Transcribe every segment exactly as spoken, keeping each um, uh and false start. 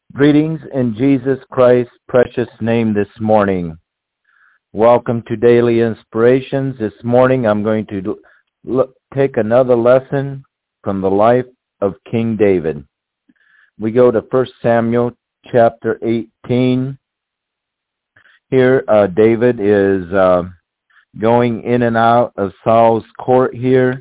Greetings in Jesus Christ's precious name this morning. Welcome to Daily Inspirations. This morning I'm going to look, take another lesson from the life of King David. We go to First Samuel chapter eighteen. Here uh, David is uh, going in and out of Saul's court here,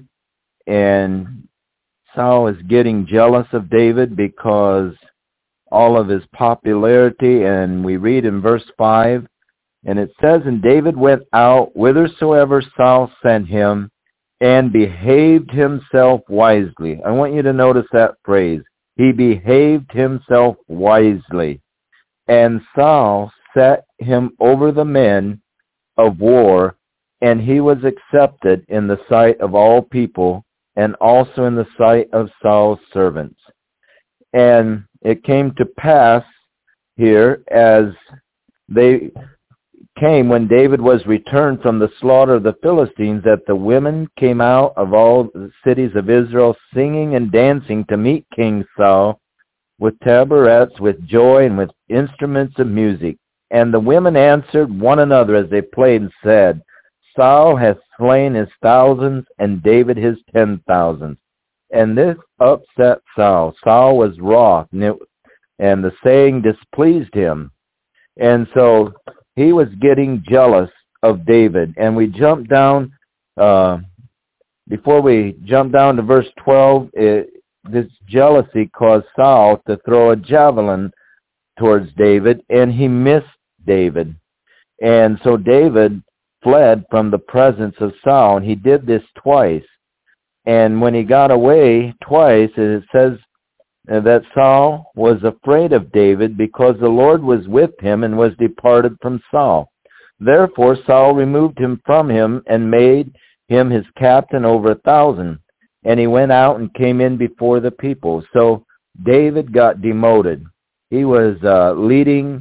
and Saul is getting jealous of David because all of his popularity, and we read in verse five, and it says, "And David went out whithersoever Saul sent him, and behaved himself wisely." I want you to notice that phrase. He behaved himself wisely. "And Saul set him over the men of war, and he was accepted in the sight of all people, and also in the sight of Saul's servants. And it came to pass here, as they came when David was returned from the slaughter of the Philistines, that the women came out of all the cities of Israel, singing and dancing to meet King Saul, with tabrets, with joy, and with instruments of music. And the women answered one another as they played, and said, Saul hath slain his thousands, and David his ten thousands. And this upset Saul. Saul was wroth, and, it, and the saying displeased him. And so he was getting jealous of David. And we jump down, uh, before we jump down to verse twelve, it, this jealousy caused Saul to throw a javelin towards David, and he missed David. And so David fled from the presence of Saul, and he did this twice. And when he got away twice, it says that Saul was afraid of David, because the Lord was with him and was departed from Saul. Therefore Saul removed him from him and made him his captain over a thousand. And he went out and came in before the people. So David got demoted. He was uh, leading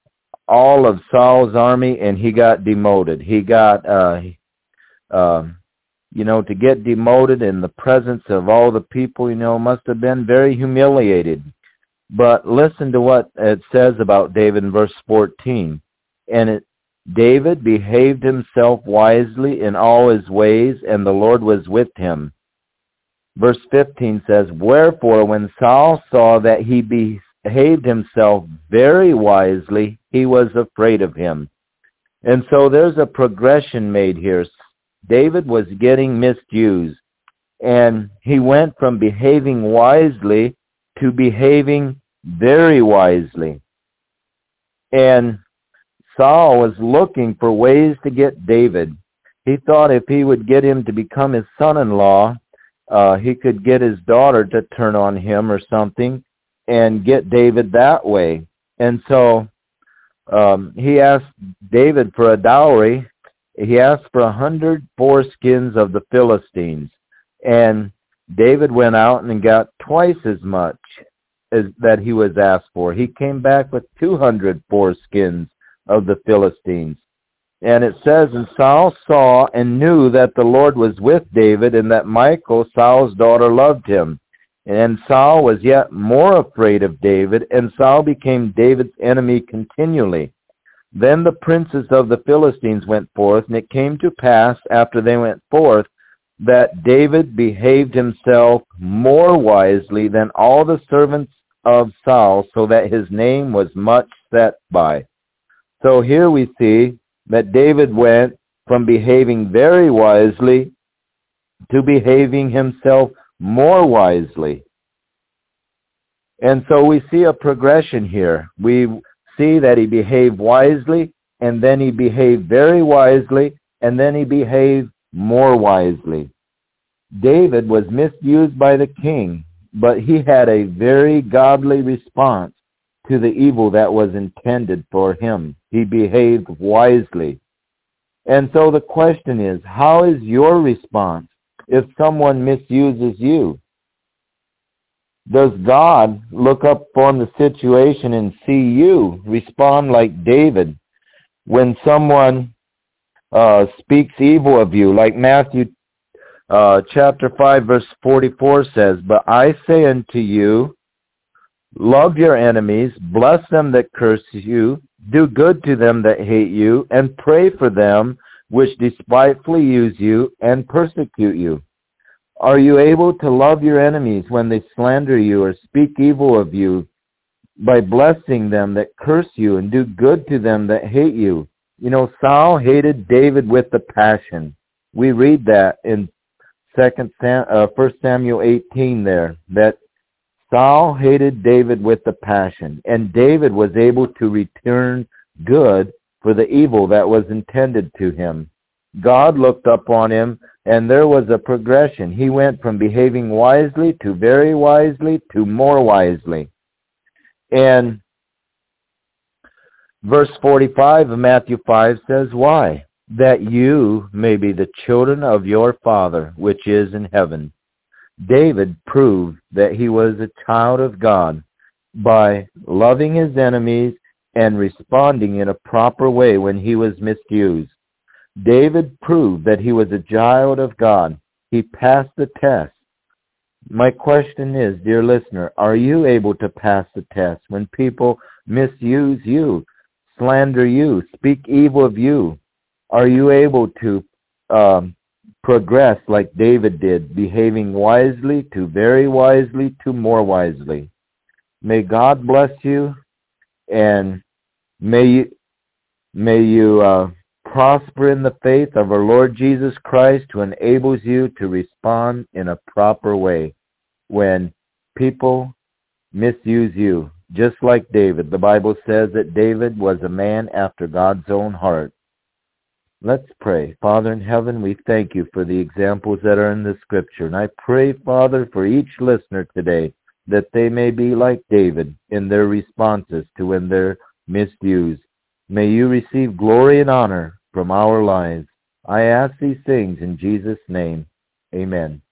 all of Saul's army, and he got demoted. He got... Uh, uh, You know, to get demoted in the presence of all the people, you know, must have been very humiliated. But listen to what it says about David in verse fourteen. And it, David behaved himself wisely in all his ways, and the Lord was with him. Verse fifteen says, Wherefore, when Saul saw that he behaved himself very wisely, he was afraid of him. And so there's a progression made here. David was getting misused, and he went from behaving wisely to behaving very wisely. And Saul was looking for ways to get David. He thought if he would get him to become his son-in-law, uh, he could get his daughter to turn on him or something and get David that way. And so um, he asked David for a dowry. He asked for a hundred foreskins of the Philistines, and David went out and got twice as much as that he was asked for. He came back with two hundred foreskins of the Philistines. And it says, And Saul saw and knew that the Lord was with David, and that Michal, Saul's daughter, loved him. And Saul was yet more afraid of David, and Saul became David's enemy continually. Then the princes of the Philistines went forth, and it came to pass, after they went forth, that David behaved himself more wisely than all the servants of Saul, so that his name was much set by. So here we see that David went from behaving very wisely to behaving himself more wisely. And so we see a progression here. We see that he behaved wisely, and then he behaved very wisely, and then he behaved more wisely. David was misused by the king, but he had a very godly response to the evil that was intended for him. He behaved wisely. And so the question is, how is your response if someone misuses you? Does God look up on the situation and see you respond like David when someone uh, speaks evil of you, like Matthew uh, chapter five, verse forty-four says, But I say unto you Love your enemies, bless them that curse you, do good to them that hate you, and pray for them which despitefully use you and persecute you. Are you able to love your enemies when they slander you or speak evil of you, by blessing them that curse you and do good to them that hate you? You know, Saul hated David with a passion. We read that in Second Sam, uh, First Samuel eighteen there, that Saul hated David with a passion, and David was able to return good for the evil that was intended to him. God looked upon him, and there was a progression. He went from behaving wisely to very wisely to more wisely. And verse forty-five of Matthew five says, why? That you may be the children of your Father which is in heaven. David proved that he was a child of God by loving his enemies and responding in a proper way when he was misused. David proved that he was a child of God. He passed the test. My question is, dear listener, are you able to pass the test when people misuse you, slander you, speak evil of you? Are you able to um, progress like David did, behaving wisely to very wisely to more wisely? May God bless you, and may you, may you uh, prosper in the faith of our Lord Jesus Christ, who enables you to respond in a proper way when people misuse you. Just like David, the Bible says that David was a man after God's own heart. Let's pray. Father in heaven, we thank you for the examples that are in the Scripture. And I pray, Father, for each listener today, that they may be like David in their responses to when they're misused. May you receive glory and honor from our lives. I ask these things in Jesus' name. Amen.